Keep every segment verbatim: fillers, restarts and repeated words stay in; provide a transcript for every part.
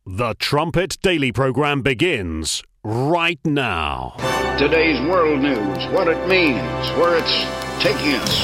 The Trumpet Daily program begins right now. Today's world news, what it means, where it's taking us.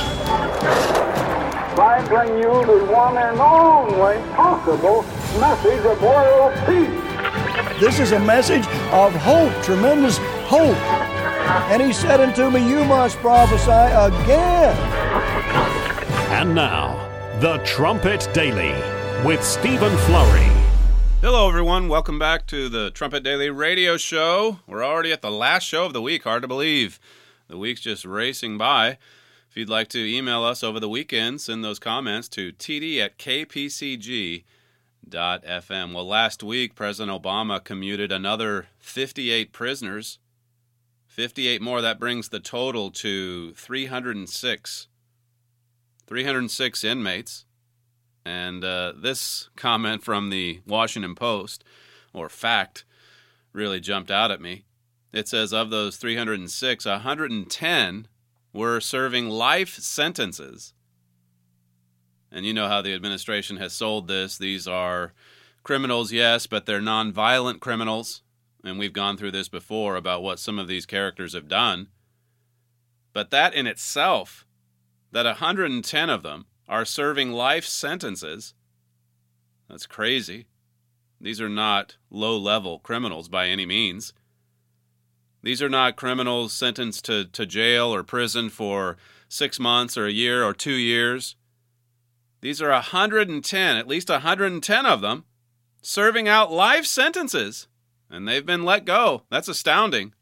I bring you the one and only possible message of world peace. This is a message of hope, tremendous hope. And he said unto me, you must prophesy again. And now, The Trumpet Daily with Stephen Flurry. Hello, everyone. Welcome back to the Trumpet Daily radio show. We're already at the last show of the week. Hard to believe. The week's just racing by. If you'd like to email us over the weekend, send those comments to t d at k p c g dot f m. Well, last week, President Obama commuted another fifty-eight prisoners. fifty-eight more. That brings the total to three hundred six. three hundred six inmates. And uh, this comment from the Washington Post, or fact, really jumped out at me. It says of those three hundred six, one hundred ten were serving life sentences. And you know how the administration has sold this. These are criminals, yes, but they're nonviolent criminals. And we've gone through this before about what some of these characters have done. But that in itself, that one hundred ten of them are serving life sentences, that's crazy. These are not low-level criminals by any means. These are not criminals sentenced to, to jail or prison for six months or a year or two years. These are one hundred ten, at least one hundred ten of them, serving out life sentences, and they've been let go. That's astounding.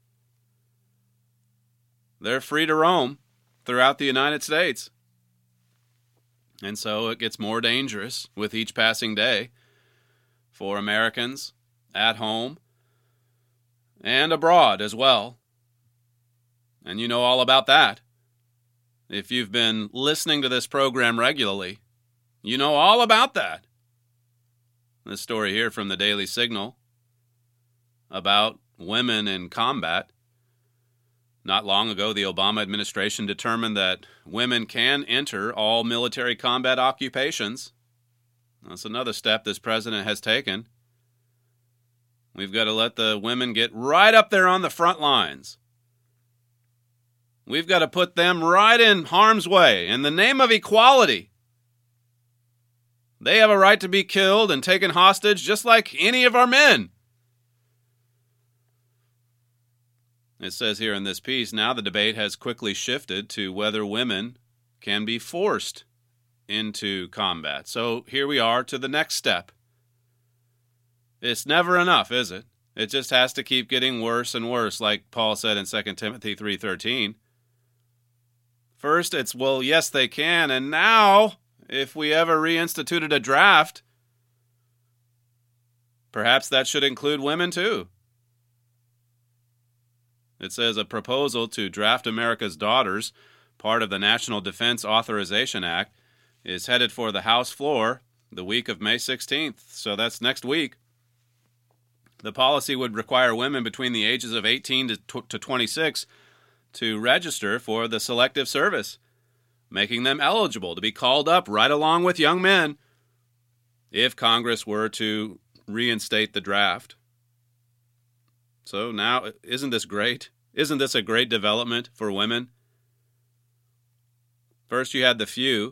They're free to roam throughout the United States. And so it gets more dangerous with each passing day for Americans at home and abroad as well. And you know all about that. If you've been listening to this program regularly, you know all about that. This story here from the Daily Signal about women in combat. Not long ago, the Obama administration determined that women can enter all military combat occupations. That's another step this president has taken. We've got to let the women get right up there on the front lines. We've got to put them right in harm's way in the name of equality. They have a right to be killed and taken hostage just like any of our men. It says here in this piece, now the debate has quickly shifted to whether women can be forced into combat. So here we are to the next step. It's never enough, is it? It just has to keep getting worse and worse, like Paul said in Second Timothy three thirteen. First, it's, well, yes, they can, and now, if we ever reinstituted a draft, perhaps that should include women too. It says a proposal to draft America's daughters, part of the National Defense Authorization Act, is headed for the House floor the week of May sixteenth, so that's next week. The policy would require women between the ages of eighteen to twenty-six to register for the Selective Service, making them eligible to be called up right along with young men if Congress were to reinstate the draft. So now, isn't this great? Isn't this a great development for women? First, you had the few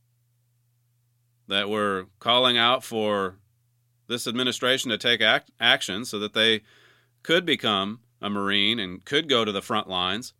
that were calling out for this administration to take act- action so that they could become a Marine and could go to the front lines.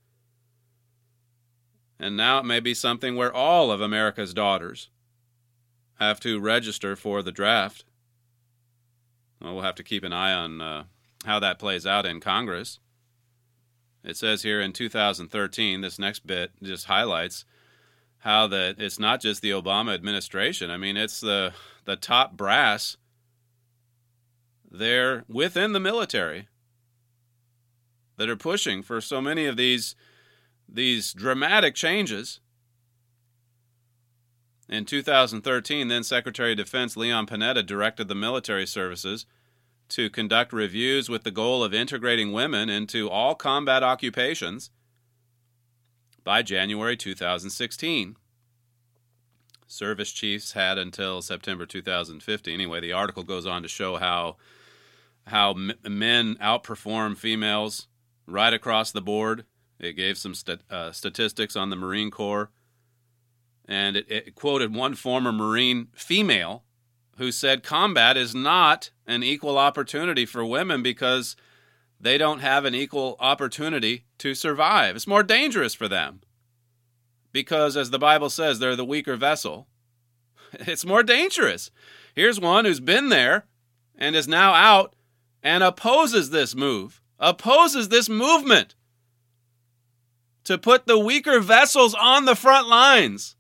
And now it may be something where all of America's daughters have to register for the draft. Well, we'll have to keep an eye on Uh, how that plays out in Congress. It says here in two thousand thirteen, this next bit just highlights how that it's not just the Obama administration. I mean, it's the the top brass there within the military that are pushing for so many of these these dramatic changes. In two thousand thirteen, then Secretary of Defense Leon Panetta directed the military services to conduct reviews with the goal of integrating women into all combat occupations by January two thousand sixteen. service chiefs had until September two thousand fifteen. Anyway, the article goes on to show how how m- men outperform females right across the board. It gave some st- uh, statistics on the Marine Corps, and it, it quoted one former Marine female who said combat is not an equal opportunity for women because they don't have an equal opportunity to survive. It's more dangerous for them because, as the Bible says, they're the weaker vessel. It's more dangerous. Here's one who's been there and is now out and opposes this move, opposes this movement to put the weaker vessels on the front lines.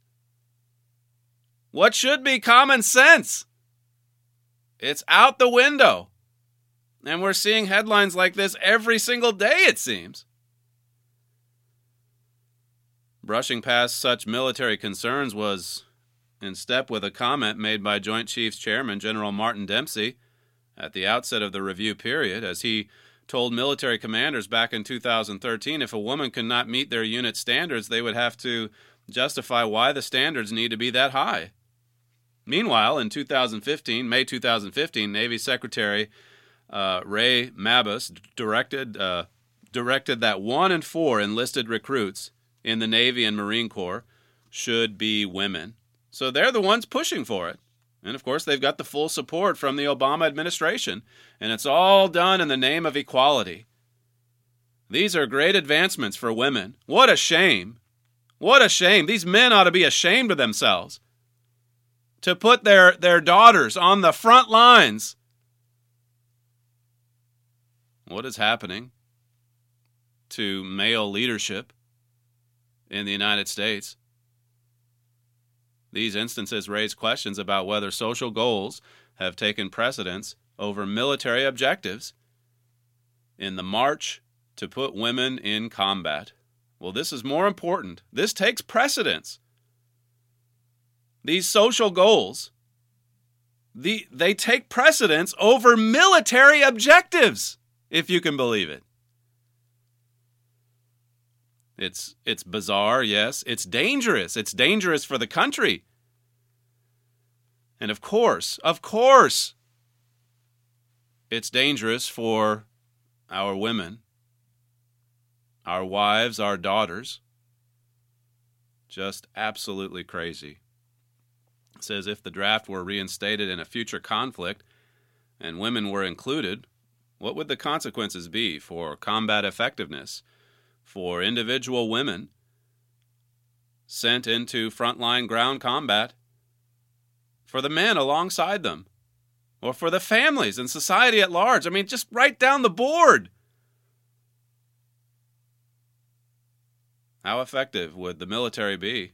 What should be common sense? It's out the window. And we're seeing headlines like this every single day, it seems. Brushing past such military concerns was in step with a comment made by Joint Chiefs Chairman General Martin Dempsey at the outset of the review period, as he told military commanders back in two thousand thirteen if a woman could not meet their unit standards, they would have to justify why the standards need to be that high. Meanwhile, in two thousand fifteen, May two thousand fifteen, Navy Secretary uh, Ray Mabus directed uh, directed that one in four enlisted recruits in the Navy and Marine Corps should be women. So they're the ones pushing for it. And of course, they've got the full support from the Obama administration. And it's all done in the name of equality. These are great advancements for women. What a shame. What a shame. These men ought to be ashamed of themselves to put their, their daughters on the front lines. What is happening to male leadership in the United States? These instances raise questions about whether social goals have taken precedence over military objectives in the march to put women in combat. Well, this is more important. This takes precedence. These social goals, the, they take precedence over military objectives, if you can believe it. It's it's bizarre, yes. It's dangerous. It's dangerous for the country. And of course, of course, it's dangerous for our women, our wives, our daughters. Just absolutely crazy. It says if the draft were reinstated in a future conflict and women were included, what would the consequences be for combat effectiveness? For individual women sent into frontline ground combat, for the men alongside them, or for the families and society at large. I mean, just right down the board. How effective would the military be?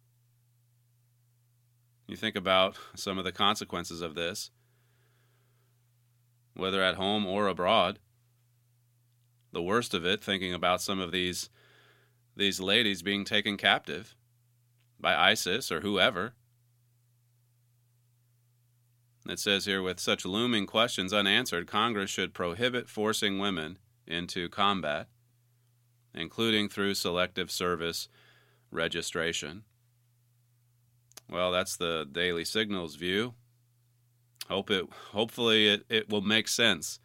You think about some of the consequences of this, whether at home or abroad. The worst of it, thinking about some of these these ladies being taken captive by ISIS or whoever. It says here, with such looming questions unanswered, Congress should prohibit forcing women into combat, including through selective service registration. Well, that's the Daily Signal's view. Hope it. Hopefully it, it will make sense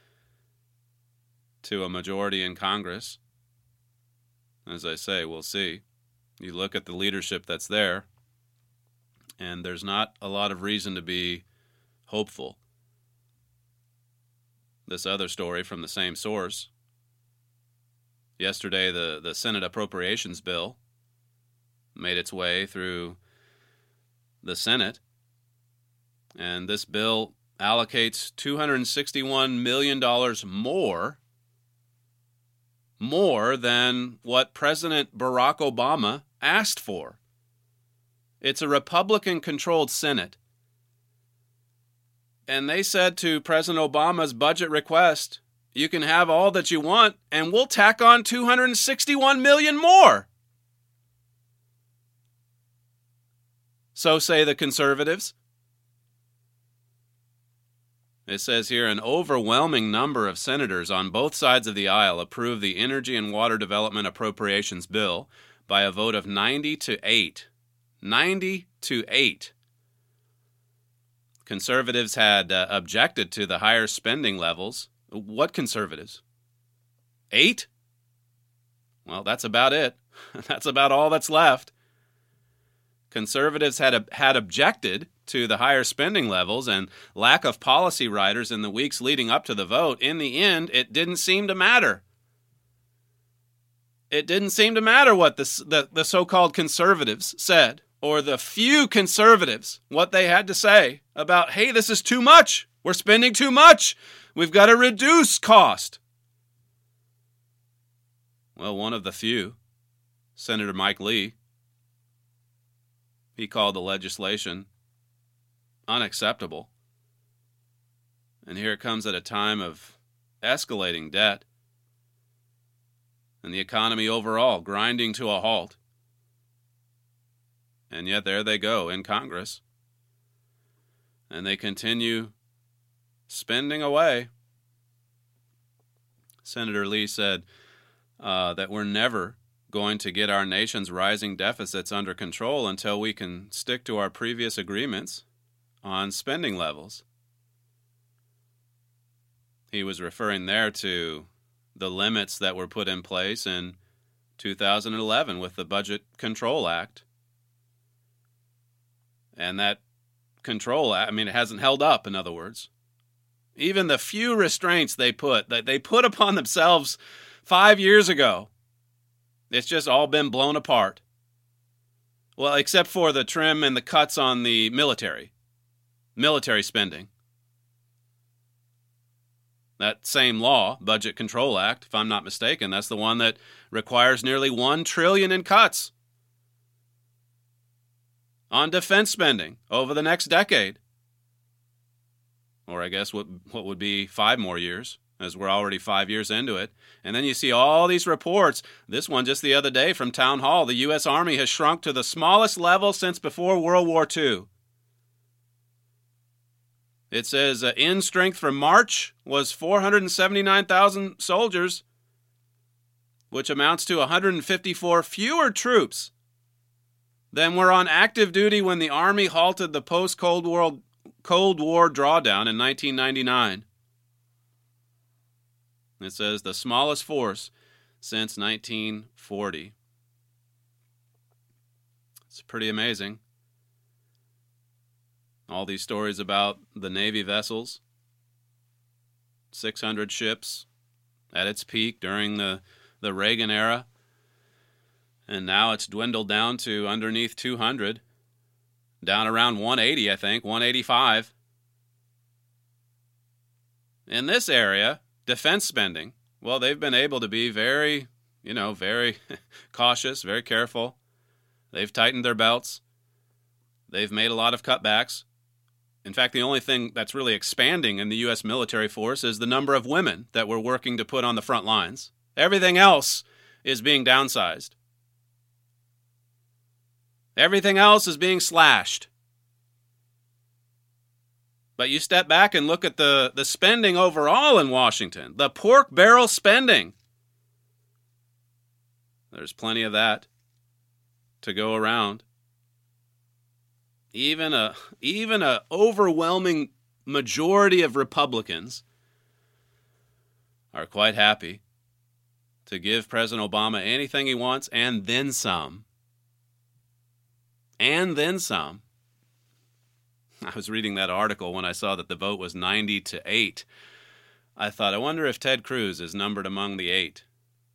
to a majority in Congress. As I say, we'll see. You look at the leadership that's there, and there's not a lot of reason to be hopeful. This other story from the same source. Yesterday, the, the Senate Appropriations Bill made its way through the Senate, and this bill allocates two hundred sixty-one million dollars more more than what President Barack Obama asked for. It's a Republican-controlled Senate. And they said to President Obama's budget request, you can have all that you want, and we'll tack on two hundred sixty-one million dollars more. So say the conservatives. It says here, an overwhelming number of senators on both sides of the aisle approved the Energy and Water Development Appropriations Bill by a vote of ninety to eight. ninety to eight. Conservatives had uh, objected to the higher spending levels. What conservatives? Eight? Well, that's about it. That's about all that's left. Conservatives had had objected to the higher spending levels and lack of policy writers in the weeks leading up to the vote. In the end, it didn't seem to matter. It didn't seem to matter what the, the, the so-called conservatives said, or the few conservatives, what they had to say about, hey, this is too much. We're spending too much. We've got to reduce cost. Well, one of the few, Senator Mike Lee, he called the legislation unacceptable. And here it comes at a time of escalating debt and the economy overall grinding to a halt. And yet there they go in Congress. And they continue spending away. Senator Lee said uh, that we're never going to get our nation's rising deficits under control until we can stick to our previous agreements on spending levels. He was referring there to the limits that were put in place in two thousand eleven with the Budget Control Act. And that control, I mean, it hasn't held up, in other words. Even the few restraints they put, that they put upon themselves five years ago, it's just all been blown apart. Well, except for the trim and the cuts on the military, military spending. That same law, Budget Control Act, if I'm not mistaken, that's the one that requires nearly one trillion dollars in cuts on defense spending over the next decade. Or I guess what what would be five more years, as we're already five years into it. And then you see all these reports. This one just the other day from Town Hall. The U S Army has shrunk to the smallest level since before World War Two. It says uh, in strength for March was four hundred seventy-nine thousand soldiers, which amounts to one hundred fifty-four fewer troops than were on active duty when the Army halted the post-Cold War, Cold War drawdown in nineteen ninety-nine. It says the smallest force since nineteen forty. It's pretty amazing. All these stories about the Navy vessels, six hundred ships at its peak during the, the Reagan era, and now it's dwindled down to underneath two hundred, down around one eighty, I think, one eighty-five. In this area, defense spending, well, they've been able to be very, you know, very cautious, very careful. They've tightened their belts. They've made a lot of cutbacks. In fact, the only thing that's really expanding in the U S military force is the number of women that we're working to put on the front lines. Everything else is being downsized. Everything else is being slashed. But you step back and look at the, the spending overall in Washington, the pork barrel spending. There's plenty of that to go around. Even a even a overwhelming majority of Republicans are quite happy to give President Obama anything he wants and then some. And then some. I was reading that article when I saw that the vote was ninety to eight. I thought, I wonder if Ted Cruz is numbered among the eight.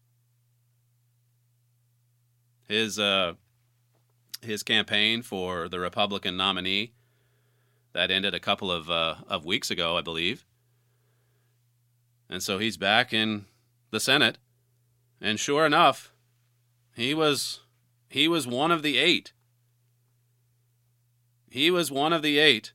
His uh, his campaign for the Republican nominee, that ended a couple of uh, of weeks ago, I believe. And so he's back in the Senate. And sure enough, he was he was one of the eight. He was one of the eight.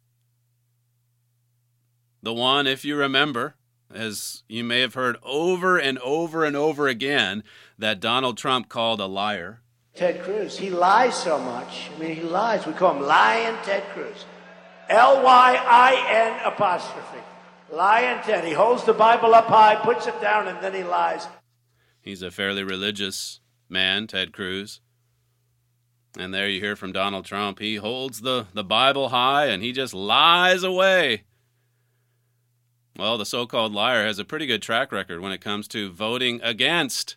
The one, if you remember, as you may have heard over and over and over again, that Donald Trump called a liar. Ted Cruz, he lies so much. I mean, he lies. We call him Lying Ted Cruz. L Y I N apostrophe. Lying Ted. He holds the Bible up high, puts it down, and then he lies. He's a fairly religious man, Ted Cruz. And there you hear from Donald Trump. He holds the, the Bible high and he just lies away. Well, the so-called liar has a pretty good track record when it comes to voting against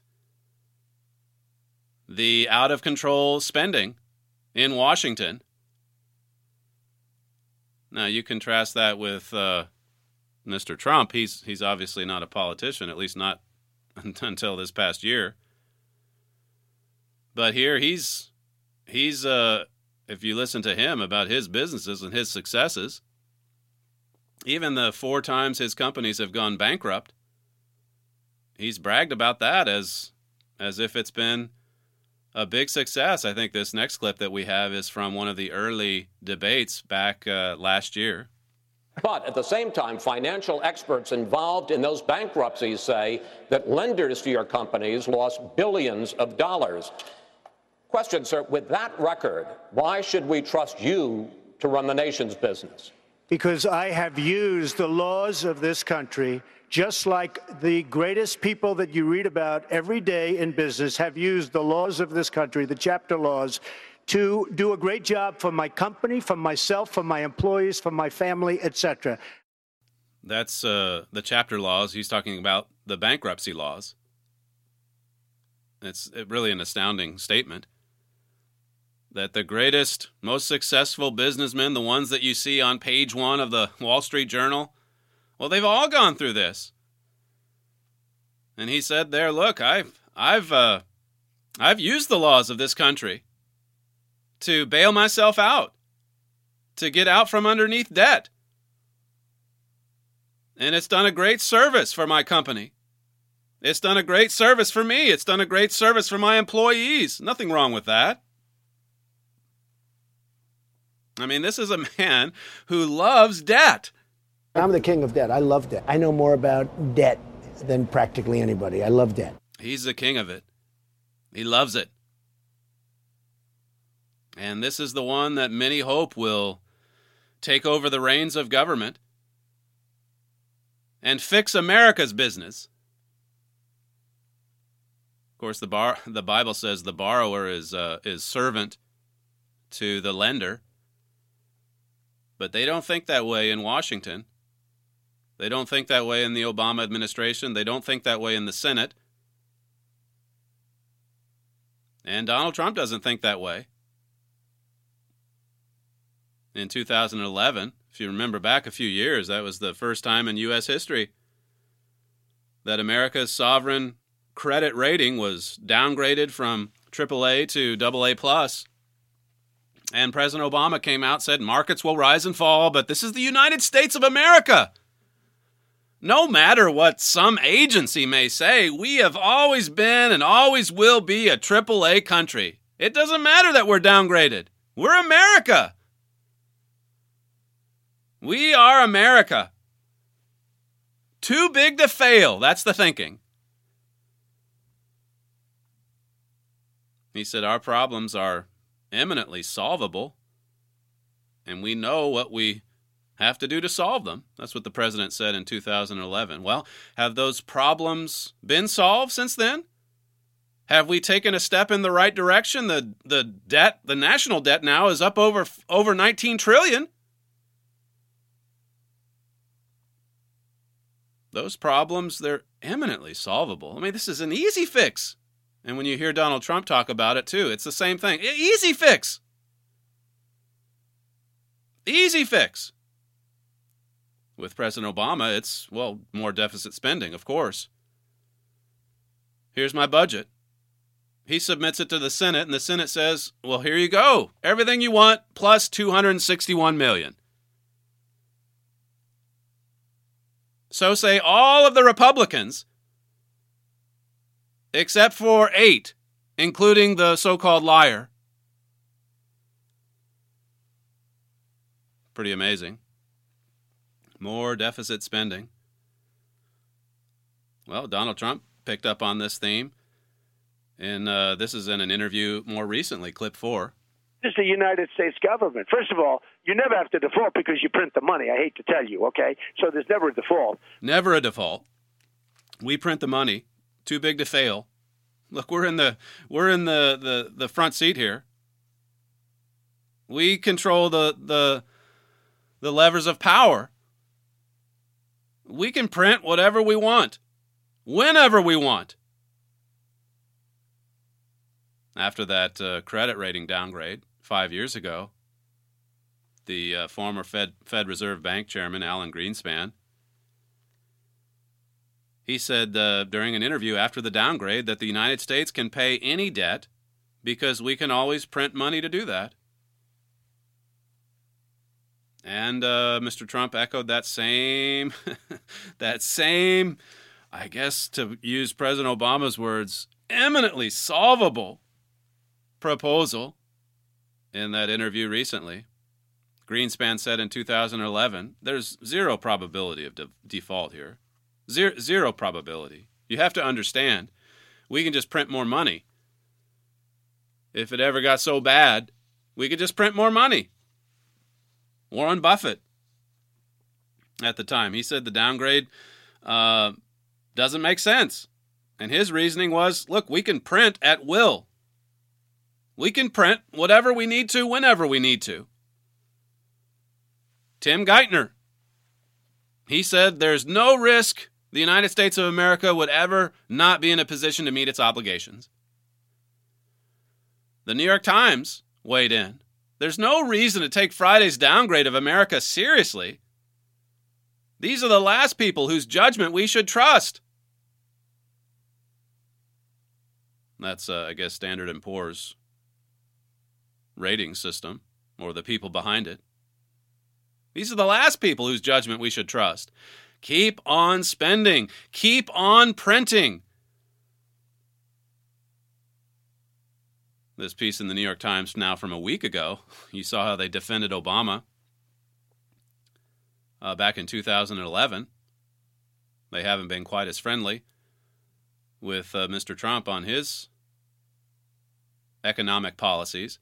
the out-of-control spending in Washington. Now, you contrast that with uh, Mister Trump. He's he's obviously not a politician, at least not until this past year. But here he's he's uh, if you listen to him about his businesses and his successes, even the four times his companies have gone bankrupt, he's bragged about that as as if it's been a big success. I think this next clip that we have is from one of the early debates back uh, last year. But at the same time, financial experts involved in those bankruptcies say that lenders to your companies lost billions of dollars. Question, sir, with that record, why should we trust you to run the nation's business? Because I have used the laws of this country, just like the greatest people that you read about every day in business have used the laws of this country, the chapter laws, to do a great job for my company, for myself, for my employees, for my family, et cetera. That's uh, the chapter laws. He's talking about the bankruptcy laws. It's really an astounding statement. That the greatest, most successful businessmen, the ones that you see on page one of the Wall Street Journal, well, they've all gone through this. And he said there, look, I've I've uh, I've used the laws of this country to bail myself out, to get out from underneath debt. And it's done a great service for my company. It's done a great service for me. It's done a great service for my employees. Nothing wrong with that. I mean, this is a man who loves debt. I'm the king of debt. I love debt. I know more about debt than practically anybody. I love debt. He's the king of it. He loves it. And this is the one that many hope will take over the reins of government and fix America's business. Of course, the bar, the Bible says the borrower is uh, is servant to the lender. But they don't think that way in Washington. They don't think that way in the Obama administration. They don't think that way in the Senate. And Donald Trump doesn't think that way. In two thousand eleven, if you remember back a few years, that was the first time in U S history that America's sovereign credit rating was downgraded from triple A to double A plus. And President Obama came out and said, markets will rise and fall, but this is the United States of America. No matter what some agency may say, we have always been and always will be a triple A country. It doesn't matter that we're downgraded. We're America. We are America. Too big to fail. That's the thinking. He said our problems are eminently solvable, and we know what we have to do to solve them. That's what the president said in two thousand eleven. Well, have those problems been solved since then? Have we taken a step in the right direction? The the debt, the national debt now is up over over nineteen trillion dollars. Those problems, they're eminently solvable. I mean, this is an easy fix. And when you hear Donald Trump talk about it, too, it's the same thing. Easy fix. Easy fix. With President Obama, it's, well, more deficit spending, of course. Here's my budget. He submits it to the Senate, and the Senate says, well, here you go. Everything you want, plus two hundred sixty-one million dollars. So say all of the Republicans, except for eight, including the so-called liar. Pretty amazing. More deficit spending. Well, Donald Trump picked up on this theme, and uh, this is in an interview more recently, clip four. This is the United States government. First of all, you never have to default because you print the money. I hate to tell you, okay? So there's never a default. Never a default. We print the money. Too big to fail. Look, we're in the we're in the, the, the front seat here. We control the the the levers of power. We can print whatever we want, whenever we want. After that uh, credit rating downgrade five years ago, the uh, former Fed Fed Reserve Bank chairman, Alan Greenspan, he said uh, during an interview after the downgrade that the United States can pay any debt because we can always print money to do that. And uh, Mister Trump echoed that same, that same, I guess to use President Obama's words, eminently solvable proposal in that interview recently. Greenspan said in two thousand eleven, there's zero probability of de- default here. Zero, zero probability. You have to understand, we can just print more money. If it ever got so bad, we could just print more money. Warren Buffett, at the time, he said the downgrade uh, doesn't make sense. And his reasoning was, look, we can print at will. We can print whatever we need to, whenever we need to. Tim Geithner, he said there's no risk the United States of America would ever not be in a position to meet its obligations. The New York Times weighed in. There's no reason to take Friday's downgrade of America seriously. These are the last people whose judgment we should trust. That's, uh, I guess, Standard and Poor's rating system, or the people behind it. These are the last people whose judgment we should trust. Keep on spending. Keep on printing. This piece in the New York Times now from a week ago, you saw how they defended Obama uh, back in two thousand eleven. They haven't been quite as friendly with uh, Mister Trump on his economic policies.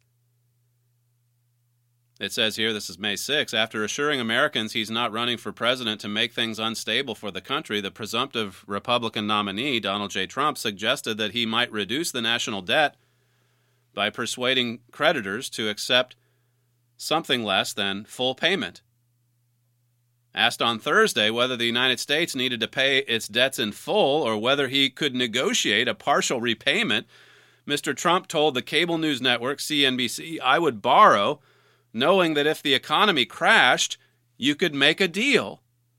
It says here, this is May sixth, after assuring Americans he's not running for president to make things unstable for the country, the presumptive Republican nominee, Donald J. Trump, suggested that he might reduce the national debt by persuading creditors to accept something less than full payment. Asked on Thursday whether the United States needed to pay its debts in full or whether he could negotiate a partial repayment, Mister Trump told the cable news network C N B C, "I would borrow, knowing that if the economy crashed, you could make a deal.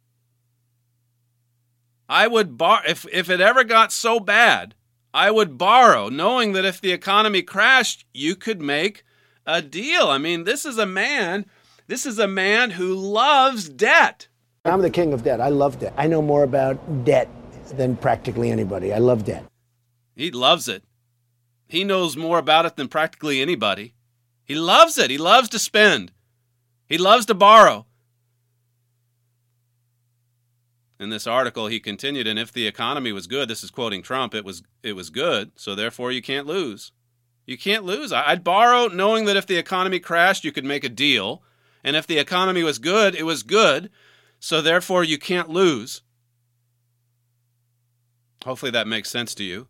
I would bar if if it ever got so bad, I would borrow, knowing that if the economy crashed, you could make a deal." I mean, this is a man, this is a man who loves debt. I'm the king of debt. I love debt. I know more about debt than practically anybody. I love debt. He loves it. He knows more about it than practically anybody. He loves it. He loves to spend. He loves to borrow. In this article, he continued, and if the economy was good, this is quoting Trump, it was it was good, so therefore you can't lose. You can't lose. I'd borrow knowing that if the economy crashed, you could make a deal. And if the economy was good, it was good, so therefore you can't lose. Hopefully that makes sense to you.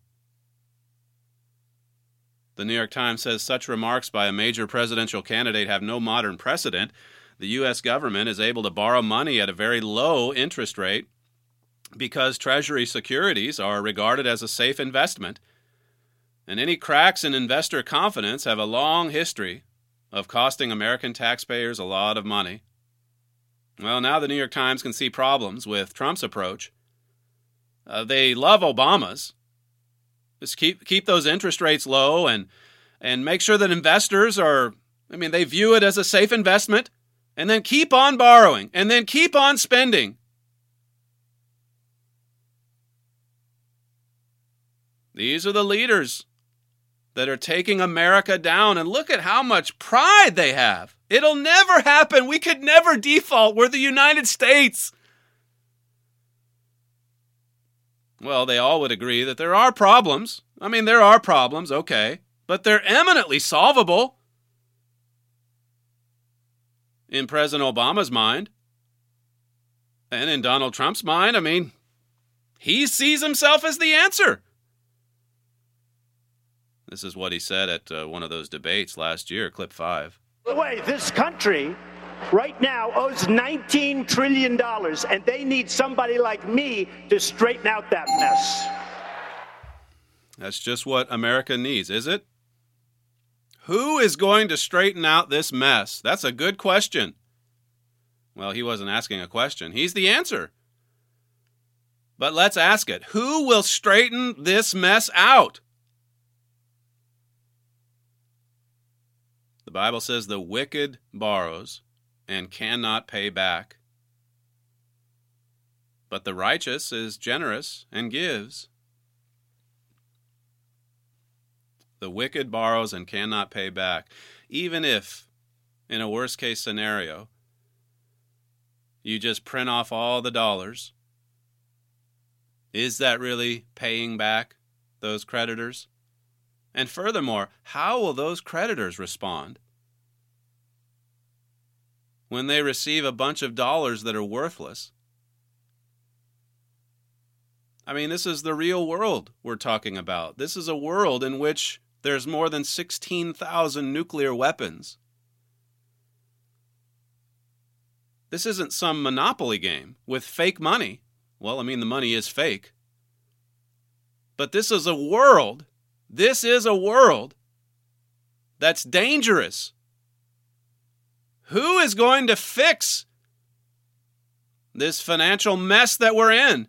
The New York Times says such remarks by a major presidential candidate have no modern precedent. The U S government is able to borrow money at a very low interest rate because Treasury securities are regarded as a safe investment. And any cracks in investor confidence have a long history of costing American taxpayers a lot of money. Well, now the New York Times can see problems with Trump's approach. Uh, they love Obama's. Just keep keep those interest rates low and and make sure that investors are, I mean, they view it as a safe investment, and then keep on borrowing, and then keep on spending. These are the leaders that are taking America down, and look at how much pride they have. It'll never happen. We could never default. We're the United States. Well, they all would agree that there are problems. I mean, there are problems, okay, but they're eminently solvable. In President Obama's mind, and in Donald Trump's mind, I mean, he sees himself as the answer. This is what he said at uh, one of those debates last year, clip five. By the way, this country right now owes nineteen trillion dollars, and they need somebody like me to straighten out that mess. That's just what America needs, is it? Who is going to straighten out this mess? That's a good question. Well, he wasn't asking a question. He's the answer. But let's ask it. Who will straighten this mess out? The Bible says the wicked borrows and cannot pay back. But the righteous is generous and gives. The wicked borrows and cannot pay back. Even if, in a worst-case scenario, you just print off all the dollars, is that really paying back those creditors? And furthermore, how will those creditors respond when they receive a bunch of dollars that are worthless? I mean, this is the real world we're talking about. This is a world in which there's more than sixteen thousand nuclear weapons. This isn't some Monopoly game with fake money. Well, I mean, the money is fake. But this is a world, this is a world that's dangerous. Who is going to fix this financial mess that we're in?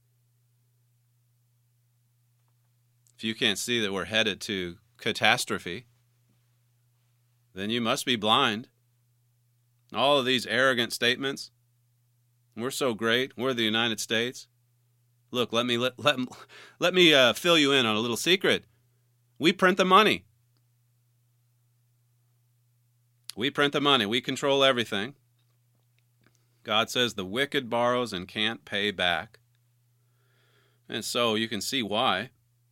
If you can't see that we're headed to catastrophe, then you must be blind. All of these arrogant statements, we're so great, we're the United States. Look, let me let let, let me uh, fill you in on a little secret. We print the money. We print the money. We control everything. God says the wicked borrows and can't pay back. And so you can see why.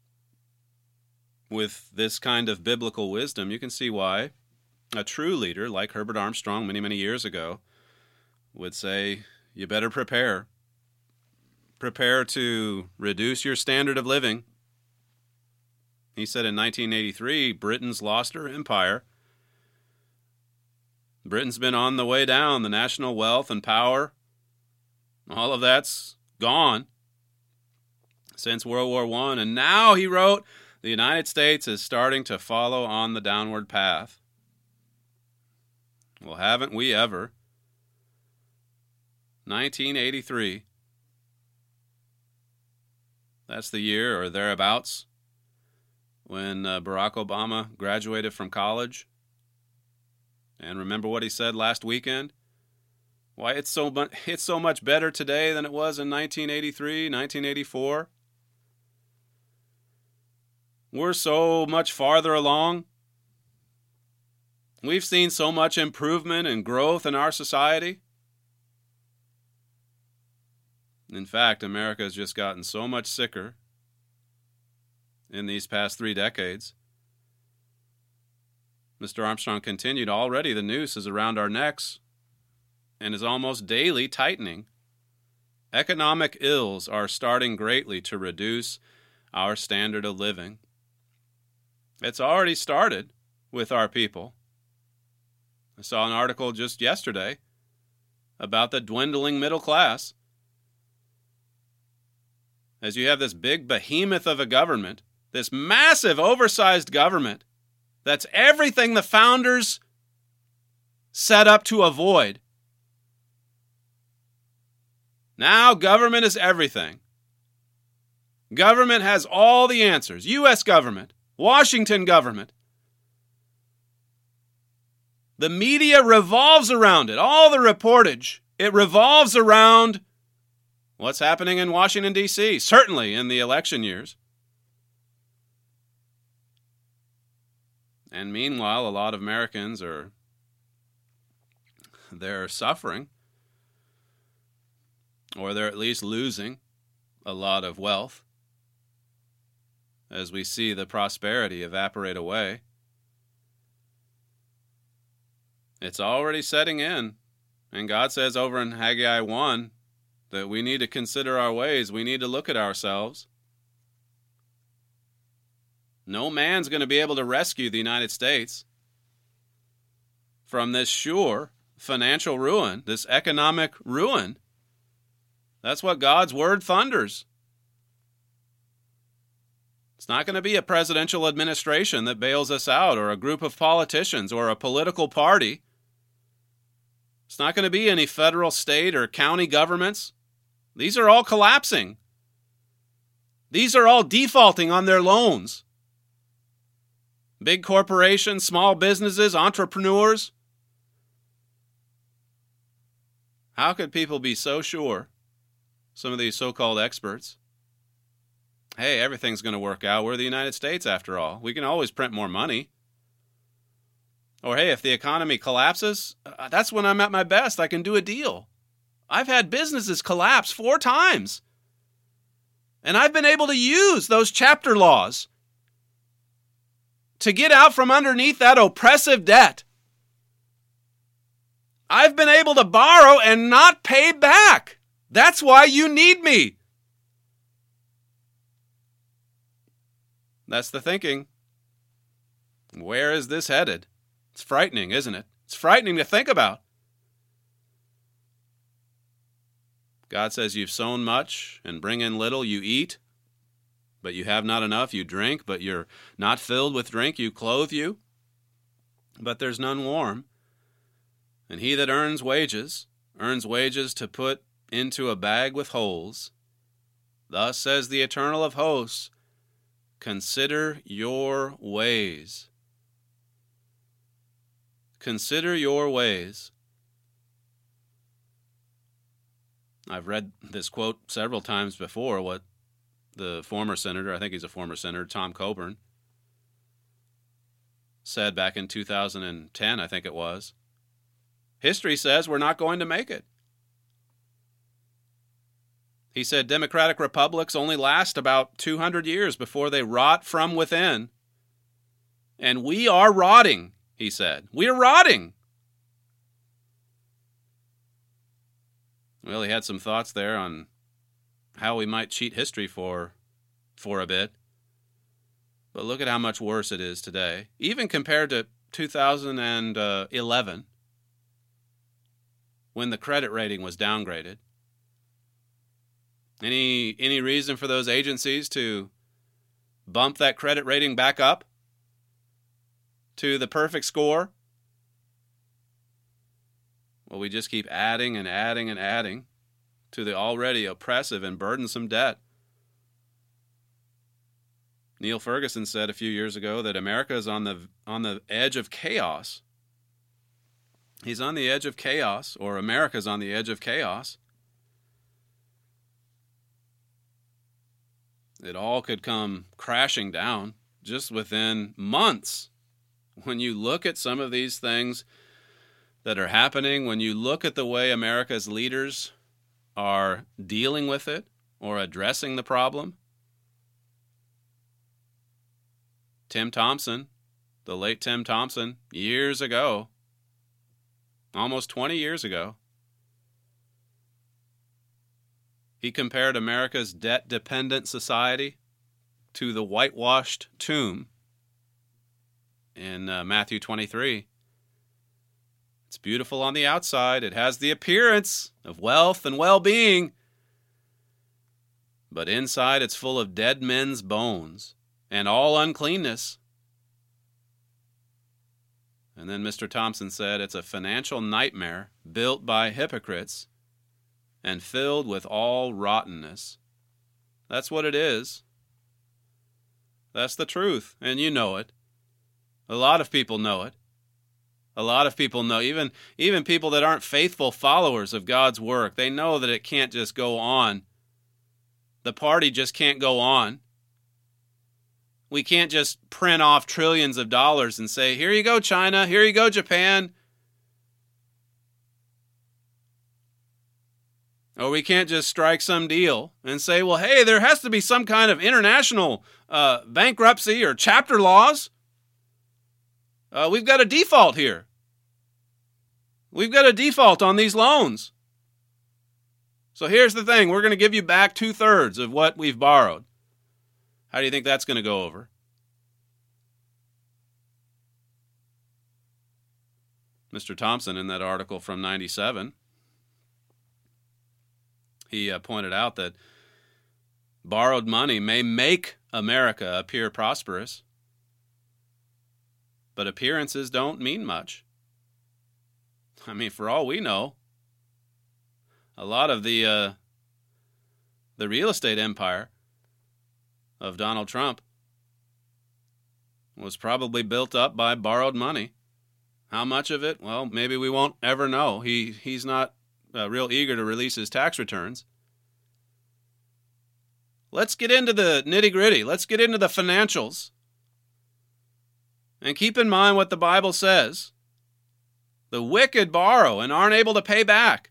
With this kind of biblical wisdom, you can see why a true leader like Herbert Armstrong many, many years ago would say, you better prepare. Prepare to reduce your standard of living. He said in nineteen eighty-three, Britain's lost her empire. Britain's been on the way down. The national wealth and power, all of that's gone since World War One. And now, he wrote, the United States is starting to follow on the downward path. Well, haven't we ever? nineteen eighty-three. That's the year or thereabouts when uh, Barack Obama graduated from college. And remember what he said last weekend? Why, it's so much, it's so much better today than it was in nineteen eighty-three, nineteen eighty-four. We're so much farther along. We've seen so much improvement and growth in our society. In fact, America has just gotten so much sicker in these past three decades. Mister Armstrong continued, already the noose is around our necks and is almost daily tightening. Economic ills are starting greatly to reduce our standard of living. It's already started with our people. I saw an article just yesterday about the dwindling middle class. As you have this big behemoth of a government, this massive oversized government, that's everything the founders set up to avoid. Now government is everything. Government has all the answers. U S government, Washington government. The media revolves around it. All the reportage, it revolves around what's happening in Washington, D C, certainly in the election years. And meanwhile, a lot of Americans are they're suffering, or they're at least losing a lot of wealth as we see the prosperity evaporate away. It's already setting in, and God says over in Haggai one that we need to consider our ways. We need to look at ourselves. No man's going to be able to rescue the United States from this sure financial ruin, this economic ruin. That's what God's word thunders. It's not going to be a presidential administration that bails us out, or a group of politicians, or a political party. It's not going to be any federal, state, or county governments. These are all collapsing. These are all defaulting on their loans. Big corporations, small businesses, entrepreneurs. How could people be so sure, some of these so-called experts, hey, everything's going to work out. We're the United States, after all. We can always print more money. Or, hey, if the economy collapses, uh, that's when I'm at my best. I can do a deal. I've had businesses collapse four times. And I've been able to use those chapter laws to get out from underneath that oppressive debt. I've been able to borrow and not pay back. That's why you need me. That's the thinking. Where is this headed? It's frightening, isn't it? It's frightening to think about. God says you've sown much and bring in little, you eat, but you have not enough, you drink, but you're not filled with drink, you clothe you, but there's none warm. And he that earns wages, earns wages to put into a bag with holes. Thus says the Eternal of hosts, consider your ways. Consider your ways. I've read this quote several times before, what the former senator, I think he's a former senator, Tom Coburn, said back in two thousand ten, I think it was. History says we're not going to make it. He said democratic republics only last about two hundred years before they rot from within. And we are rotting, he said. We are rotting. Well, he had some thoughts there on how we might cheat history for, for a bit. But look at how much worse it is today, even compared to two thousand eleven, when the credit rating was downgraded. Any any reason for those agencies to bump that credit rating back up to the perfect score? Well, we just keep adding and adding and adding to the already oppressive and burdensome debt. Neil Ferguson said a few years ago that America is on the on the edge of chaos. He's on the edge of chaos, or America's on the edge of chaos. It all could come crashing down just within months. When you look at some of these things that are happening, when you look at the way America's leaders are dealing with it or addressing the problem. Tim Thompson, the late Tim Thompson, years ago, almost twenty years ago, he compared America's debt-dependent society to the whitewashed tomb in uh, Matthew twenty-three. It's beautiful on the outside. It has the appearance of wealth and well-being. But inside it's full of dead men's bones and all uncleanness. And then Mister Thompson said it's a financial nightmare built by hypocrites and filled with all rottenness. That's what it is. That's the truth, and you know it. A lot of people know it. A lot of people know, even, even people that aren't faithful followers of God's work, they know that it can't just go on. The party just can't go on. We can't just print off trillions of dollars and say, here you go, China, here you go, Japan. Or we can't just strike some deal and say, well, hey, there has to be some kind of international uh, bankruptcy or chapter laws. Uh, we've got a default here. We've got a default on these loans. So here's the thing. We're going to give you back two-thirds of what we've borrowed. How do you think that's going to go over? Mister Thompson, in that article from ninety-seven, he uh, pointed out that borrowed money may make America appear prosperous, but appearances don't mean much. I mean, for all we know, a lot of the uh, the real estate empire of Donald Trump was probably built up by borrowed money. How much of it? Well, maybe we won't ever know. He he's not uh, real eager to release his tax returns. Let's get into the nitty-gritty. Let's get into the financials. And keep in mind what the Bible says. The wicked borrow and aren't able to pay back.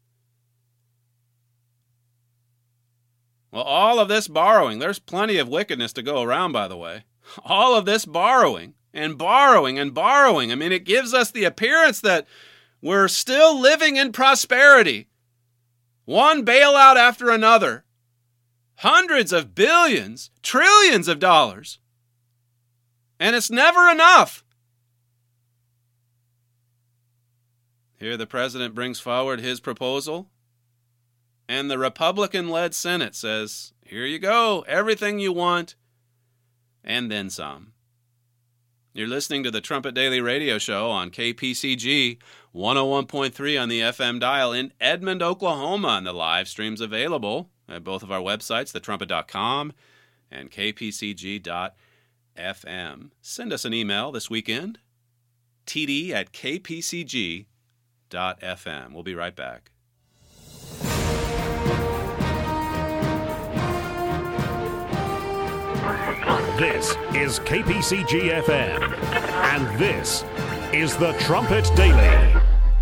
Well, all of this borrowing, there's plenty of wickedness to go around, by the way. All of this borrowing and borrowing and borrowing. I mean, it gives us the appearance that we're still living in prosperity. One bailout after another. Hundreds of billions, trillions of dollars. And it's never enough. Here the president brings forward his proposal, and the Republican-led Senate says, here you go, everything you want, and then some. You're listening to the Trumpet Daily Radio Show on K P C G one oh one point three on the F M dial in Edmond, Oklahoma, and the live stream's available at both of our websites, the trumpet dot com and k p c g dot f m. Send us an email this weekend, t d at k p c g dot f m. We'll be right back. This is K P C G F M, and this is the Trumpet Daily.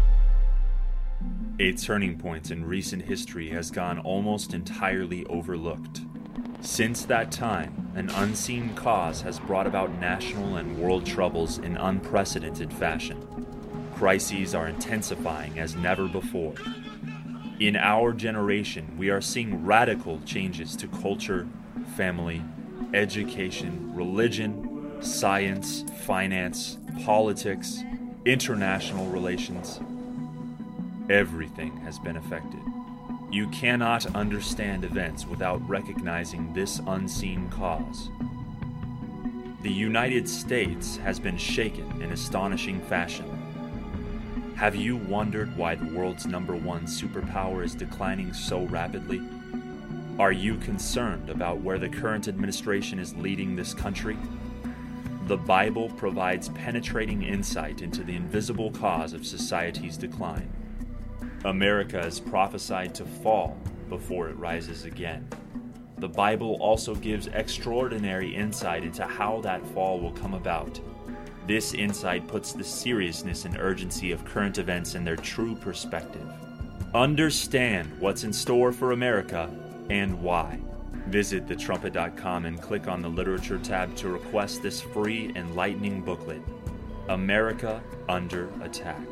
A turning point in recent history has gone almost entirely overlooked. Since that time, an unseen cause has brought about national and world troubles in unprecedented fashion. Crises are intensifying as never before. In our generation, we are seeing radical changes to culture, family, education, religion, science, finance, politics, international relations. Everything has been affected. You cannot understand events without recognizing this unseen cause. The United States has been shaken in astonishing fashion. Have you wondered why the world's number one superpower is declining so rapidly? Are you concerned about where the current administration is leading this country? The Bible provides penetrating insight into the invisible cause of society's decline. America is prophesied to fall before it rises again. The Bible also gives extraordinary insight into how that fall will come about. This insight puts the seriousness and urgency of current events in their true perspective. Understand what's in store for America and why. Visit the trumpet dot com and click on the Literature tab to request this free enlightening booklet, America Under Attack.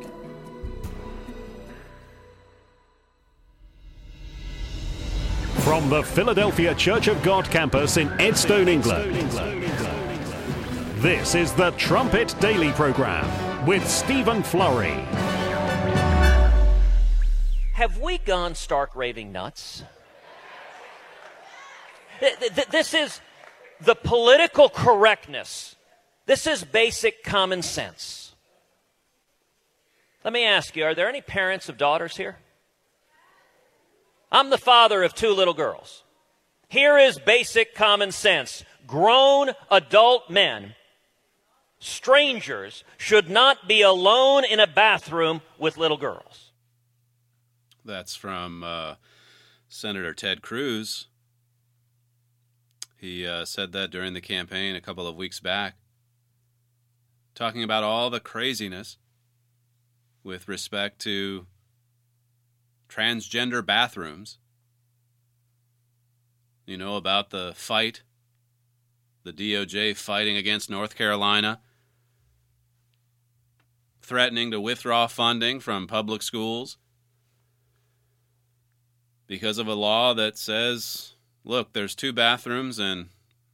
From the Philadelphia Church of God campus in Edstone, England, this is the Trumpet Daily Program with Stephen Flurry. Have we gone stark raving nuts? This is the political correctness. This is basic common sense. Let me ask you, are there any parents of daughters here? I'm the father of two little girls. Here is basic common sense. Grown adult men, strangers, should not be alone in a bathroom with little girls. That's from uh, Senator Ted Cruz. He uh, said that during the campaign a couple of weeks back, talking about all the craziness with respect to transgender bathrooms. You know, about the fight, the D O J fighting against North Carolina, threatening to withdraw funding from public schools because of a law that says, look, there's two bathrooms and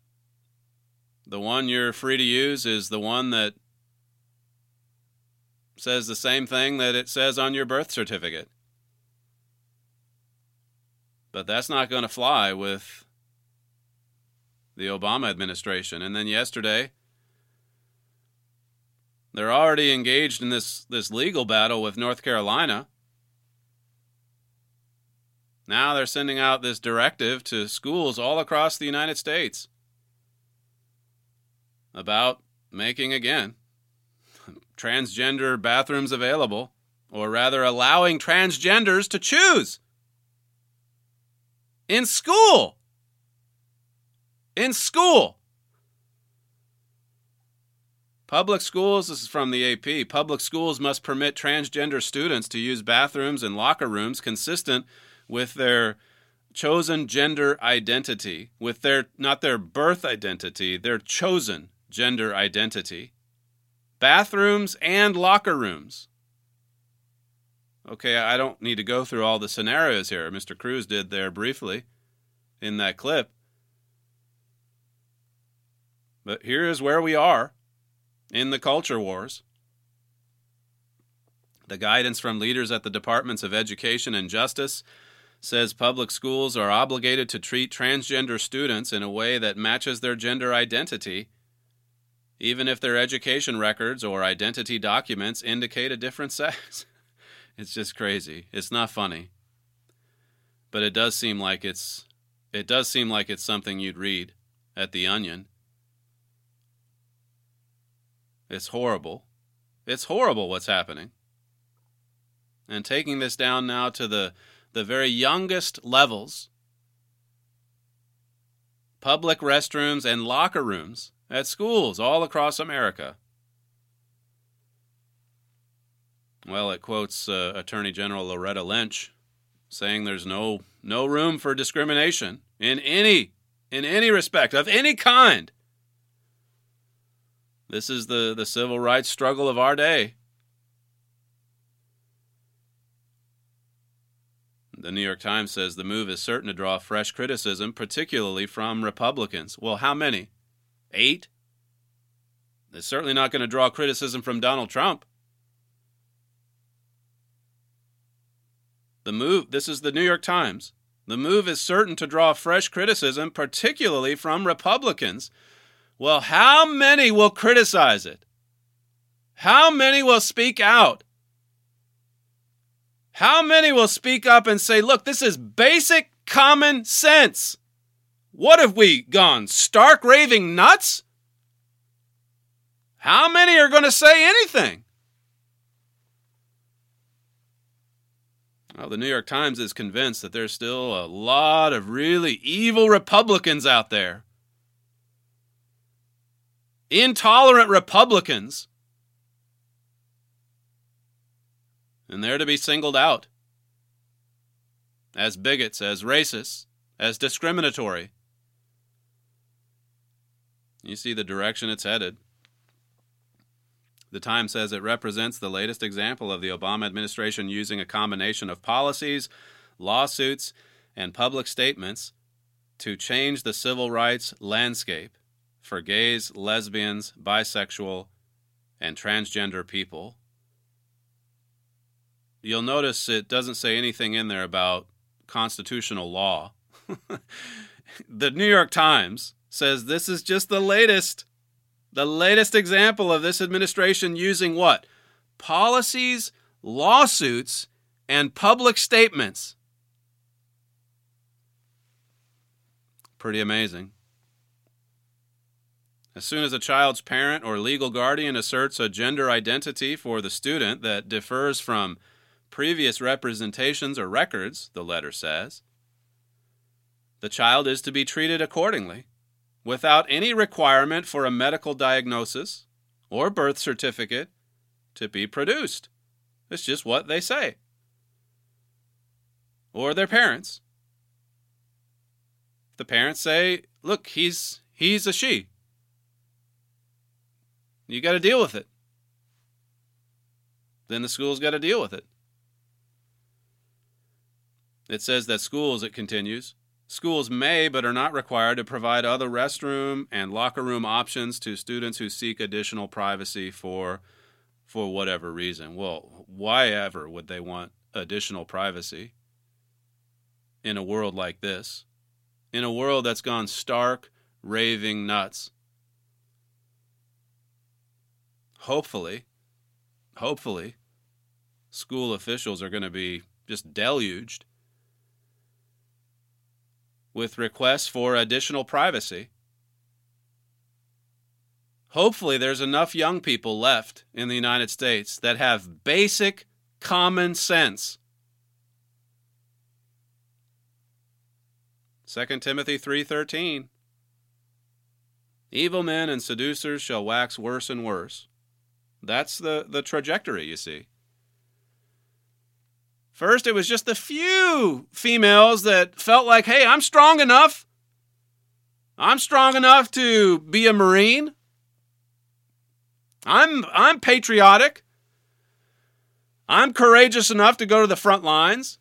the one you're free to use is the one that says the same thing that it says on your birth certificate. But that's not going to fly with the Obama administration. And then yesterday, they're already engaged in this, this legal battle with North Carolina. Now they're sending out this directive to schools all across the United States about making, again, transgender bathrooms available, or rather allowing transgenders to choose in school. In school. Public schools, this is from the A P, public schools must permit transgender students to use bathrooms and locker rooms consistent with their chosen gender identity, with their, not their birth identity, their chosen gender identity. Bathrooms and locker rooms. Okay, I don't need to go through all the scenarios here. Mister Cruz did there briefly in that clip. But here is where we are in the culture wars. The guidance from leaders at the Departments of Education and Justice says public schools are obligated to treat transgender students in a way that matches their gender identity, even if their education records or identity documents indicate a different sex. It's just crazy. It's not funny. But it does seem like it's it does seem like it's something you'd read at The Onion. It's horrible. It's horrible what's happening. And taking this down now to the, the very youngest levels, public restrooms and locker rooms at schools all across America. Well, it quotes uh, Attorney General Loretta Lynch saying there's no no room for discrimination in any in any respect of any kind. This is the, the civil rights struggle of our day. The New York Times says the move is certain to draw fresh criticism, particularly from Republicans. Well, how many? Eight? It's certainly not going to draw criticism from Donald Trump. The move, this is the New York Times. The move is certain to draw fresh criticism, particularly from Republicans. Well, how many will criticize it? How many will speak out? How many will speak up and say, look, this is basic common sense? What have we gone, stark raving nuts? How many are going to say anything? Well, the New York Times is convinced that there's still a lot of really evil Republicans out there. Intolerant Republicans. And they're to be singled out as bigots, as racists, as discriminatory. You see the direction it's headed. The Times says it represents the latest example of the Obama administration using a combination of policies, lawsuits, and public statements to change the civil rights landscape for gays, lesbians, bisexual, and transgender people. You'll notice it doesn't say anything in there about constitutional law. The New York Times says this is just the latest, the latest example of this administration using what? Policies, lawsuits, and public statements. Pretty amazing. As soon as a child's parent or legal guardian asserts a gender identity for the student that differs from previous representations or records, the letter says, the child is to be treated accordingly, without any requirement for a medical diagnosis or birth certificate to be produced. It's just what they say. Or their parents. The parents say, look, he's he's a she. You got to deal with it. Then the school's got to deal with it. It says that schools, it continues, schools may but are not required to provide other restroom and locker room options to students who seek additional privacy for, for whatever reason. Well, why ever would they want additional privacy in a world like this? In a world that's gone stark, raving nuts. Hopefully, hopefully, school officials are going to be just deluged with requests for additional privacy. Hopefully, there's enough young people left in the United States that have basic common sense. Second Timothy three thirteen. Evil men and seducers shall wax worse and worse. That's the, the trajectory, you see. First, it was just a few females that felt like, hey, I'm strong enough. I'm strong enough to be a Marine. I'm I'm patriotic. I'm courageous enough to go to the front lines.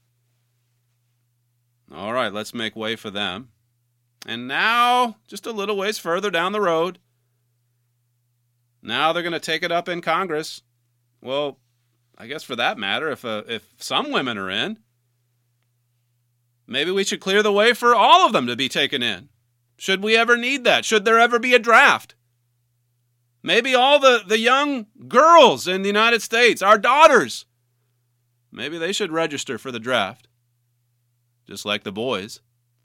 All right, let's make way for them. And now, just a little ways further down the road, now they're going to take it up in Congress. Well, I guess for that matter, if uh, if some women are in, maybe we should clear the way for all of them to be taken in. Should we ever need that? Should there ever be a draft? Maybe all the, the young girls in the United States, our daughters, maybe they should register for the draft, just like the boys.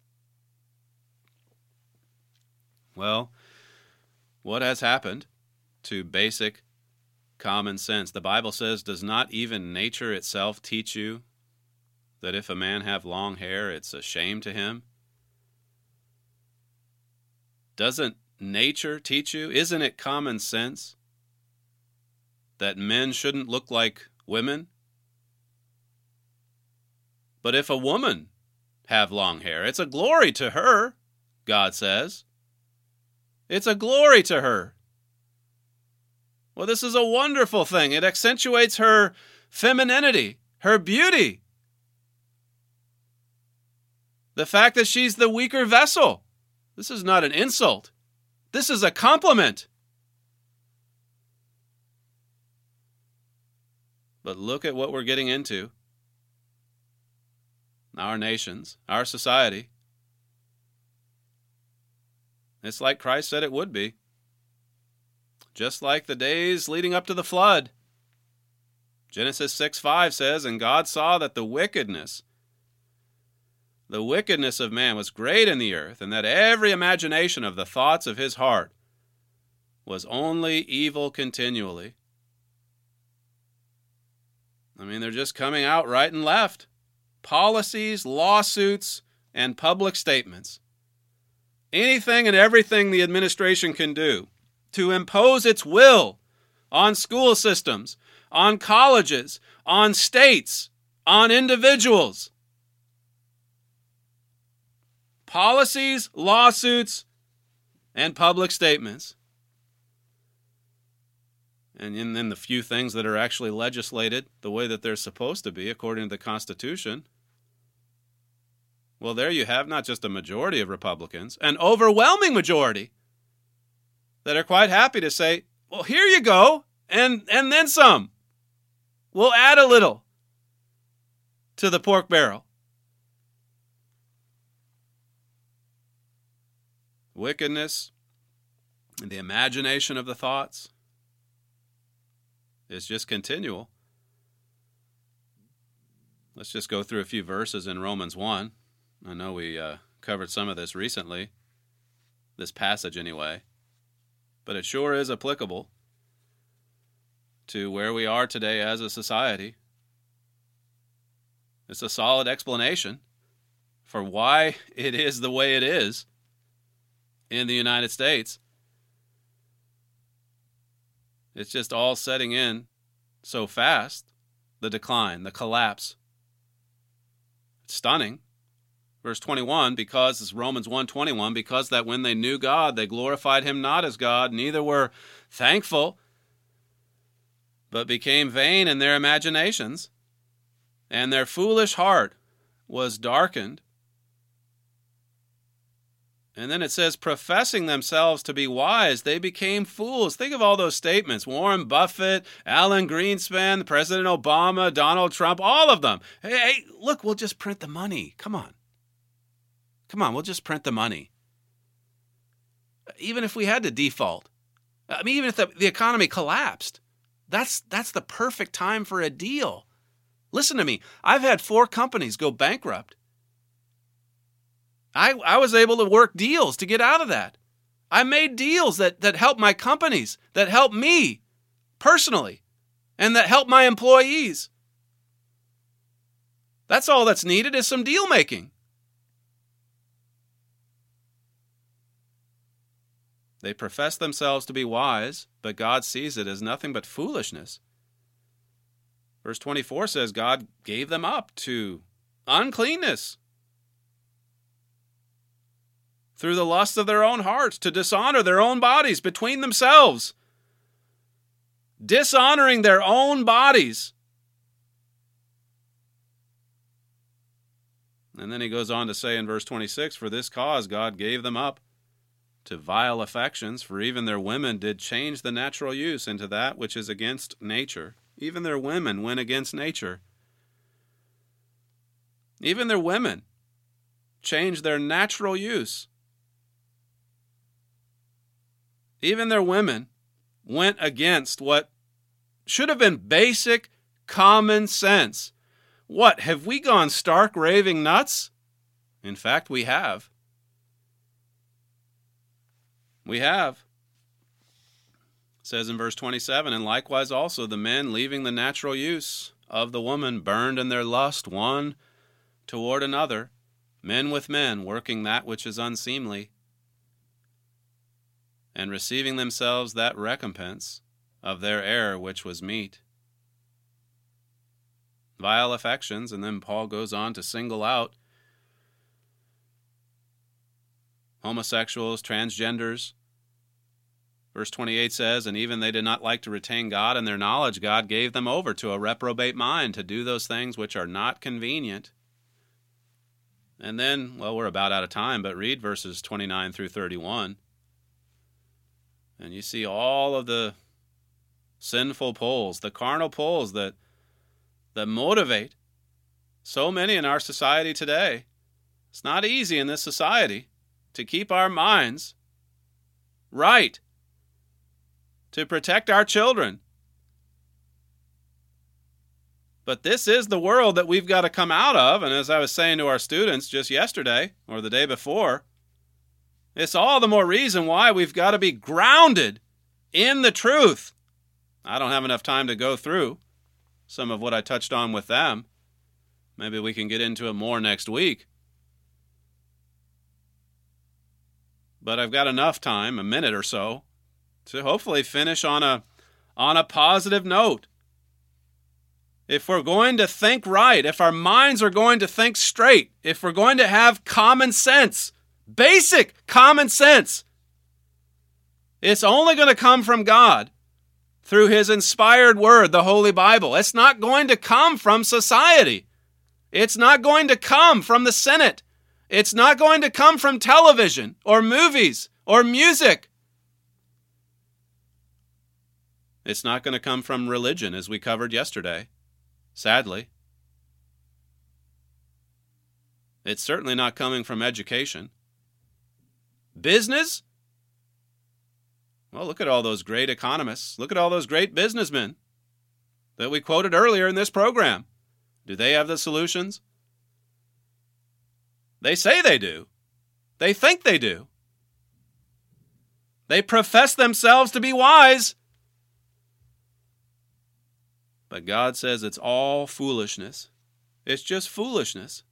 Well, what has happened to basic common sense? The Bible says, does not even nature itself teach you that if a man have long hair, it's a shame to him? Doesn't nature teach you? Isn't it common sense that men shouldn't look like women? But if a woman have long hair, it's a glory to her, God says. It's a glory to her. Well, this is a wonderful thing. It accentuates her femininity, her beauty. The fact that she's the weaker vessel. This is not an insult. This is a compliment. But look at what we're getting into. Our nations, our society. It's like Christ said it would be. Just like the days leading up to the flood. Genesis six five says, and God saw that the wickedness, the wickedness of man was great in the earth, and that every imagination of the thoughts of his heart was only evil continually. I mean, they're just coming out right and left. Policies, lawsuits, and public statements. Anything and everything the administration can do to impose its will on school systems, on colleges, on states, on individuals. Policies, lawsuits, and public statements. And then the few things that are actually legislated the way that they're supposed to be according to the Constitution. Well, there you have not just a majority of Republicans, an overwhelming majority that are quite happy to say, well, here you go, and, and then some. We'll add a little to the pork barrel. Wickedness and the imagination of the thoughts is just continual. Let's just go through a few verses in Romans one. I know we uh, covered some of this recently, this passage anyway, but it sure is applicable to where we are today as a society. It's a solid explanation for why it is the way it is in the United States. It's just all setting in so fast. The decline, the collapse. It's stunning. Verse twenty-one, because, this is Romans one twenty-one, because that when they knew God, they glorified him not as God, neither were thankful, but became vain in their imaginations, and their foolish heart was darkened. And then it says, professing themselves to be wise, they became fools. Think of all those statements. Warren Buffett, Alan Greenspan, President Obama, Donald Trump, all of them. Hey, hey, look, we'll just print the money. Come on. Come on, we'll just print the money. Even if we had to default. I mean, even if the, the economy collapsed, that's that's the perfect time for a deal. Listen to me. I've had four companies go bankrupt. I, I was able to work deals to get out of that. I made deals that, that help my companies, that help me personally, and that help my employees. That's all that's needed is some deal making. They profess themselves to be wise, but God sees it as nothing but foolishness. Verse twenty-four says God gave them up to uncleanness through the lust of their own hearts, to dishonor their own bodies between themselves. Dishonoring their own bodies. And then he goes on to say in verse twenty-six, for this cause God gave them up to vile affections, for even their women did change the natural use into that which is against nature. Even their women went against nature. Even their women changed their natural use. Even their women went against what should have been basic common sense. What, have we gone stark raving nuts? In fact, we have. We have. It says in verse twenty-seven, and likewise also the men, leaving the natural use of the woman, burned in their lust one toward another, men with men, working that which is unseemly, and receiving themselves that recompense of their error which was meet. Vile affections, and then Paul goes on to single out homosexuals, transgenders. Verse twenty-eight says, and even they did not like to retain God in their knowledge, God gave them over to a reprobate mind to do those things which are not convenient. And then, well, we're about out of time, but read verses twenty-nine through thirty-one. And you see all of the sinful pulls, the carnal pulls that, that motivate so many in our society today. It's not easy in this society to keep our minds right, to protect our children. But this is the world that we've got to come out of. And as I was saying to our students just yesterday or the day before, it's all the more reason why we've got to be grounded in the truth. I don't have enough time to go through some of what I touched on with them. Maybe we can get into it more next week. But I've got enough time, a minute or so, to hopefully finish on a on a positive note. If we're going to think right, if our minds are going to think straight, if we're going to have common sense, basic common sense, it's only going to come from God through His inspired word, the Holy Bible. It's not going to come from society. It's not going to come from the Senate. It's not going to come from television or movies or music. It's not going to come from religion, as we covered yesterday, sadly. It's certainly not coming from education. Business? Well, look at all those great economists. Look at all those great businessmen that we quoted earlier in this program. Do they have the solutions? They say they do. They think they do. They profess themselves to be wise. But God says it's all foolishness. It's just foolishness.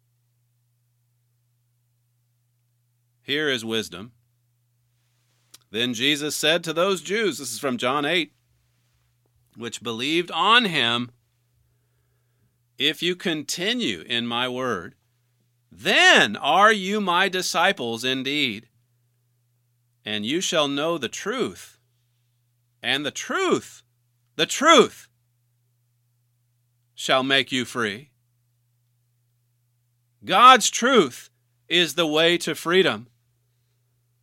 Here is wisdom. Then Jesus said to those Jews, this is from John eight, which believed on him, if you continue in my word, then are you my disciples indeed, and you shall know the truth, and the truth, the truth shall make you free. God's truth is the way to freedom.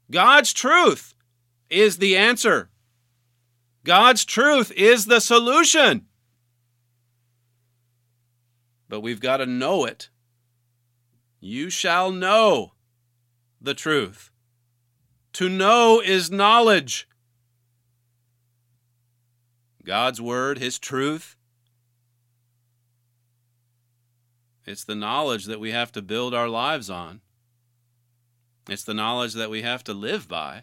God's truth is the answer. God's truth is the solution. But we've got to know it. You shall know the truth. To know is knowledge. God's word, his truth, it's the knowledge that we have to build our lives on. It's the knowledge that we have to live by.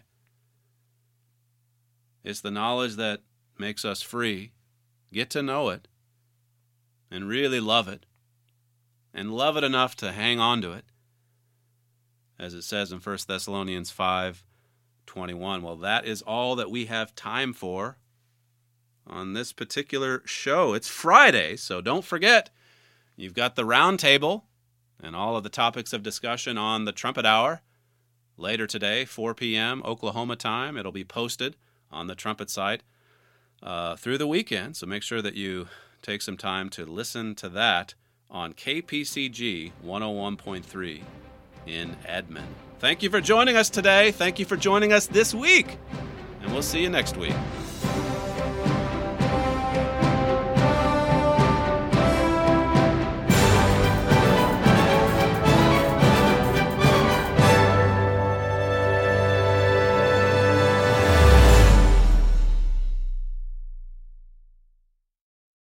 It's the knowledge that makes us free. Get to know it and really love it, and love it enough to hang on to it. As it says in First Thessalonians five twenty-one. Well, that is all that we have time for on this particular show. It's Friday, so don't forget, you've got the round table and all of the topics of discussion on the Trumpet Hour. Later today, four p.m. Oklahoma time, it'll be posted on the Trumpet site uh, through the weekend, so make sure that you take some time to listen to that on K P C G one oh one point three in Edmond. Thank you for joining us today. Thank you for joining us this week, and we'll see you next week.